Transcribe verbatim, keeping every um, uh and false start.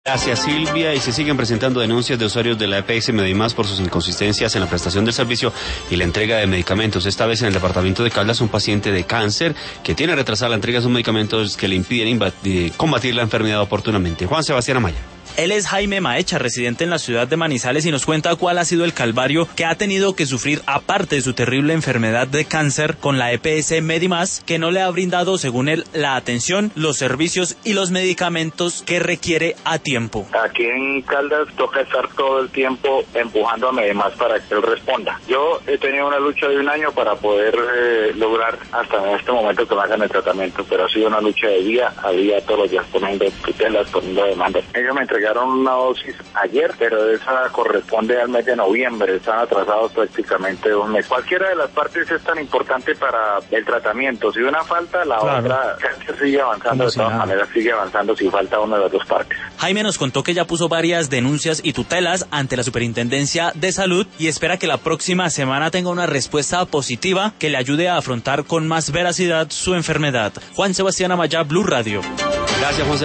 Gracias, Silvia. Y se siguen presentando denuncias de usuarios de la E P S Medimás por sus inconsistencias en la prestación del servicio y la entrega de medicamentos. Esta vez en el departamento de Caldas, un paciente de cáncer que tiene retrasada la entrega de sus medicamentos que le impiden combatir la enfermedad oportunamente. Juan Sebastián Amaya. Él es Jaime Maecha, residente en la ciudad de Manizales, y nos cuenta cuál ha sido el calvario que ha tenido que sufrir, aparte de su terrible enfermedad de cáncer, con la E P S Medimás, que no le ha brindado, según él, la atención, los servicios y los medicamentos que requiere a tiempo. Aquí en Caldas toca estar todo el tiempo empujando a Medimás para que él responda. Yo he tenido una lucha de un año para poder eh, lograr hasta en este momento que me hagan el tratamiento, pero ha sido una lucha de día a día, todos los días poniendo tutelas, poniendo demandas. Ellos me entregaron una dosis ayer, pero esa corresponde al mes de noviembre, están atrasados prácticamente un mes. Cualquiera de las partes es tan importante para el tratamiento. Si una falta, la claro. otra sigue avanzando, de todas maneras sigue avanzando si falta una de las dos partes. Jaime nos contó que ya puso varias denuncias y tutelas ante la Superintendencia de Salud y espera que la próxima semana tenga una respuesta positiva que le ayude a afrontar con más veracidad su enfermedad. Juan Sebastián Amaya, Blue Radio. Gracias, Juan Sebastián.